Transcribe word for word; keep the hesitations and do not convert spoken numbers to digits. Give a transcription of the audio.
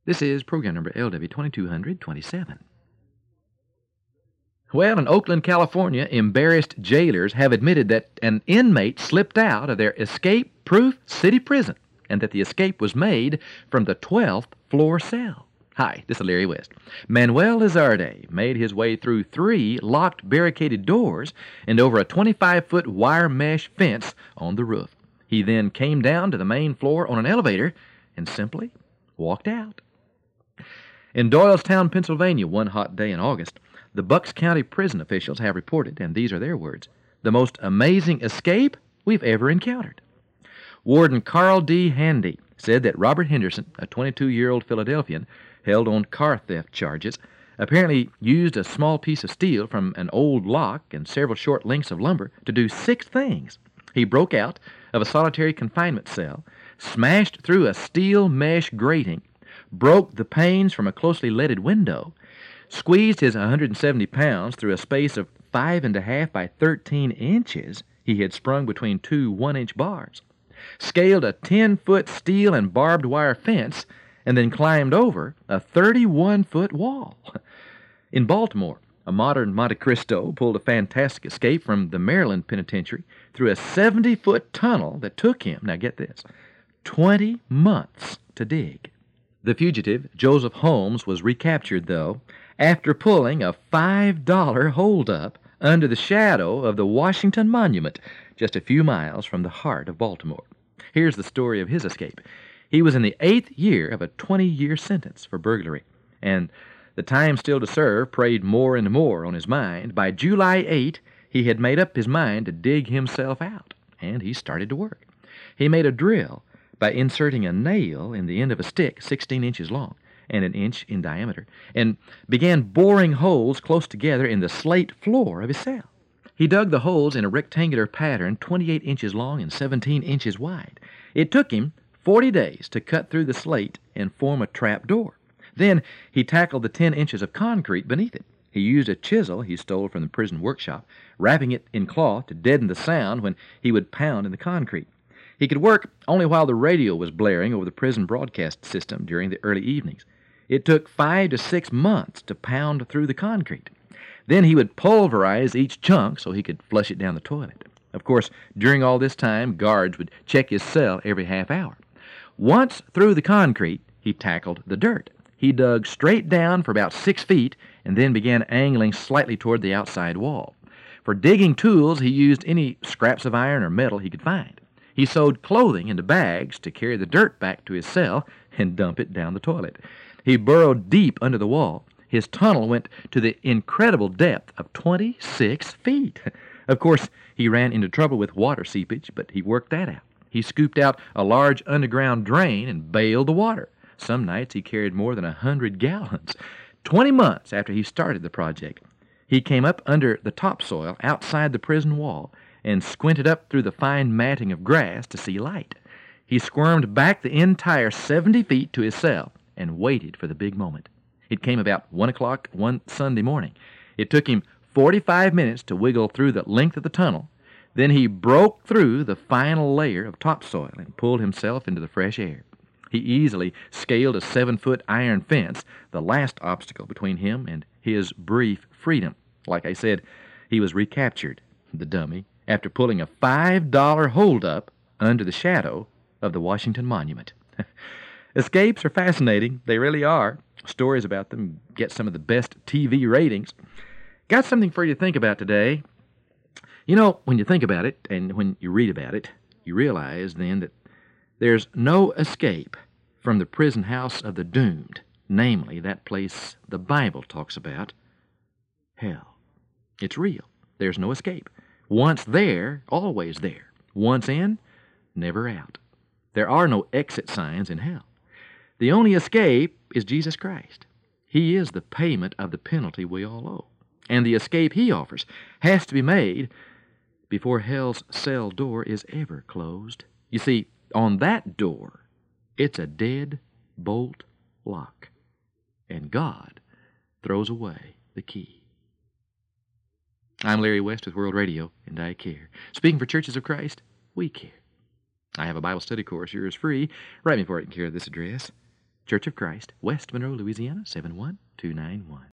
This is program number L W twenty-two twenty-seven. Well, in Oakland, California, embarrassed jailers have admitted that an inmate slipped out of their escape-proof city prison and that the escape was made from the twelfth floor cell. Hi, this is Larry West. Manuel Lizarde made his way through three locked barricaded doors and over a twenty-five foot wire mesh fence on the roof. He then came down to the main floor on an elevator and simply walked out. In Doylestown, Pennsylvania, one hot day in August, the Bucks County prison officials have reported, and these are their words, the most amazing escape we've ever encountered. Warden Carl D. Handy said that Robert Henderson, a twenty-two-year-old Philadelphian held on car theft charges, apparently used a small piece of steel from an old lock and several short lengths of lumber to do six things. He broke out of a solitary confinement cell, smashed through a steel mesh grating, broke the panes from a closely leaded window, squeezed his one hundred seventy pounds through a space of five and a half by thirteen inches he had sprung between two one-inch bars, scaled a ten-foot steel and barbed wire fence, and then climbed over a thirty-one foot wall. In Baltimore, a modern Monte Cristo pulled a fantastic escape from the Maryland Penitentiary through a seventy foot tunnel that took him, now get this, twenty months to dig. The fugitive, Joseph Holmes, was recaptured, though, after pulling a five dollar holdup under the shadow of the Washington Monument, just a few miles from the heart of Baltimore. Here's the story of his escape. He was in the eighth year of a twenty-year sentence for burglary, and the time still to serve preyed more and more on his mind. By July eighth, he had made up his mind to dig himself out, and he started to work. He made a drill by inserting a nail in the end of a stick sixteen inches long and an inch in diameter, and began boring holes close together in the slate floor of his cell. He dug the holes in a rectangular pattern twenty-eight inches long and seventeen inches wide. It took him forty days to cut through the slate and form a trap door. Then he tackled the ten inches of concrete beneath it. He used a chisel he stole from the prison workshop, wrapping it in cloth to deaden the sound when he would pound in the concrete. He could work only while the radio was blaring over the prison broadcast system during the early evenings. It took five to six months to pound through the concrete. Then he would pulverize each chunk so he could flush it down the toilet. Of course, during all this time, guards would check his cell every half hour. Once through the concrete, he tackled the dirt. He dug straight down for about six feet and then began angling slightly toward the outside wall. For digging tools, he used any scraps of iron or metal he could find. He sewed clothing into bags to carry the dirt back to his cell and dump it down the toilet. He burrowed deep under the wall. His tunnel went to the incredible depth of twenty-six feet. Of course, he ran into trouble with water seepage, but he worked that out. He scooped out a large underground drain and bailed the water. Some nights he carried more than a hundred gallons. Twenty months after he started the project, he came up under the topsoil outside the prison wall and squinted up through the fine matting of grass to see light. He squirmed back the entire seventy feet to his cell and waited for the big moment. It came about one o'clock one Sunday morning. It took him forty-five minutes to wiggle through the length of the tunnel. Then he broke through the final layer of topsoil and pulled himself into the fresh air. He easily scaled a seven-foot iron fence, the last obstacle between him and his brief freedom. Like I said, he was recaptured, the dummy, after pulling a five dollar holdup under the shadow of the Washington Monument. Escapes are fascinating. They really are. Stories about them get some of the best T V ratings. Got something for you to think about today. You know, when you think about it and when you read about it, you realize then that there's no escape from the prison house of the doomed, namely that place the Bible talks about, hell. It's real. There's no escape. Once there, always there. Once in, never out. There are no exit signs in hell. The only escape is Jesus Christ. He is the payment of the penalty we all owe. And the escape he offers has to be made before hell's cell door is ever closed. You see, on that door, it's a dead bolt lock, and God throws away the key. I'm Larry West with World Radio, and I care. Speaking for Churches of Christ, we care. I have a Bible study course. Yours free. Write me for it and care of this address, Church of Christ, West Monroe, Louisiana, seven one two nine one.